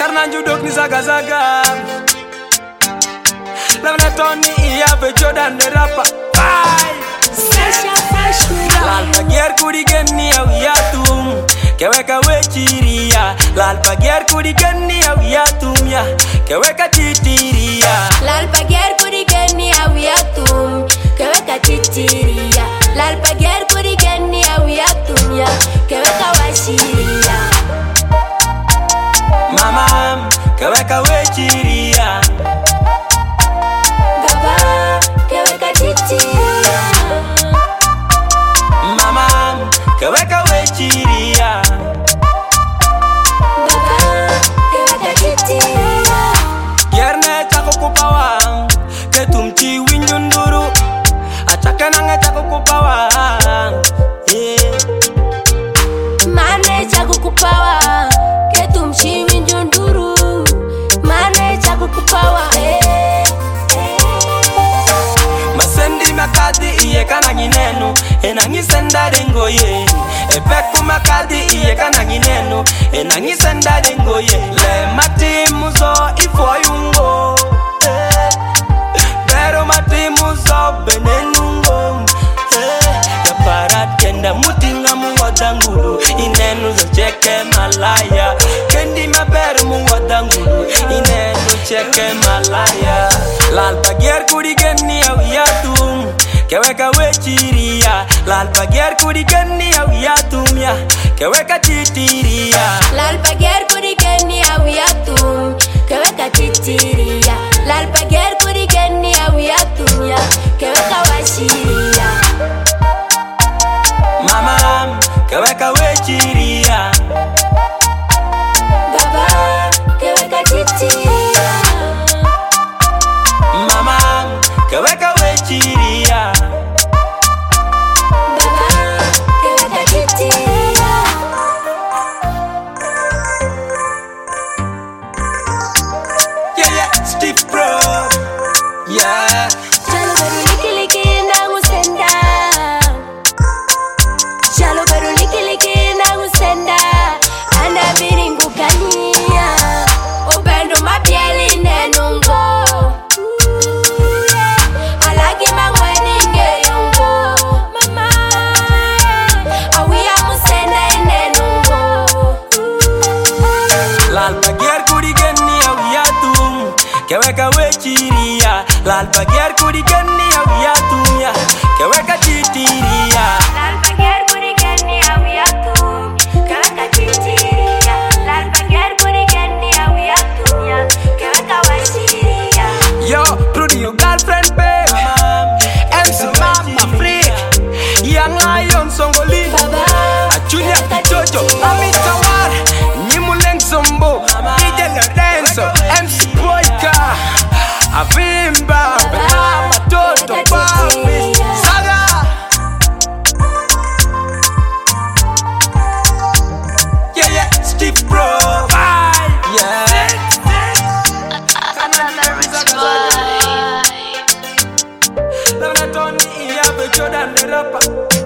Yarna judok ni zaga zaga. Lavna Tony iya be Jordan the rapper. Lal bagier kudi geni au yatum. Keweka wechiria. Lal bagier kudi geni au yatum ya. Keweka titiria. Lal bagier kudi geni au yatum. Keweka titiria. Lal bagier kudi geni au yatum ya. Keweka washiria. Mama, keweka wechiria. Baba, keweka titiria. Mama, keweka wechiria. Baba, keweka titiria. Yerne chako kupawa, ketumchi winjunduru. Achake nange chako kupawa. Mane chako kupawa, ketumchi winjunduru. Mane chako kupawa. Masendi makadi iye kana nginenu. Enangi senda dengoye. Epeku makadi iye kana nginenu. Enangi senda dengoye. Le mati muzo ifo yungo. Pero mati muzo benenungo. Ya parat kenda mutinga muwadangulu. Inenu za cheke malaya. Kendi maber muwadangulu. Inenu cheke malaya. Lal bagier kudi geni au yatum. Keweka wechiria. Lal bagier kudi geni au yatum ya. Keweka titiria. Lal bagier kudi geni au yatum. Keweka titiria. Lal bagier kudi geni au yatum ya. Keweka washiria. Mama, keweka wechiria. Baba, keweka titiria. Mama, keweka wechiria. Baba, keweka titiria. Yeah, yeah, Steve Bro. Yeah. Chalo baru liki liki na ngusenda. Chalo baru liki liki na ngusenda. Anda biringu kania. Upendo mapieli nenungo. Alagi mangweni ngeyungo. Mama, awia musenda nenungo. Lal bagier kudi geni au yatum. Keweka wechiria. Lal bagier kudi geni au yatum ya. Keweka titiria. Lal bagier kudi geni au yatum. Keweka titiria. Lal bagier kudi geni au yatum ya. Keweka washiria. Yo, Rudy, your girlfriend, babe. MC Mama Freak. Young Lion Songoli. Baba, Junior Jojo. Ami Tawar. Nyimuleng Zombo. DJ Lorenzo. MC Boyka. Avimba. Belama Toto. Barbie. Saga. Yeah, yeah, Steve Bro. Bye. Yeah. Lavna Tony iya be Jordan the rapper.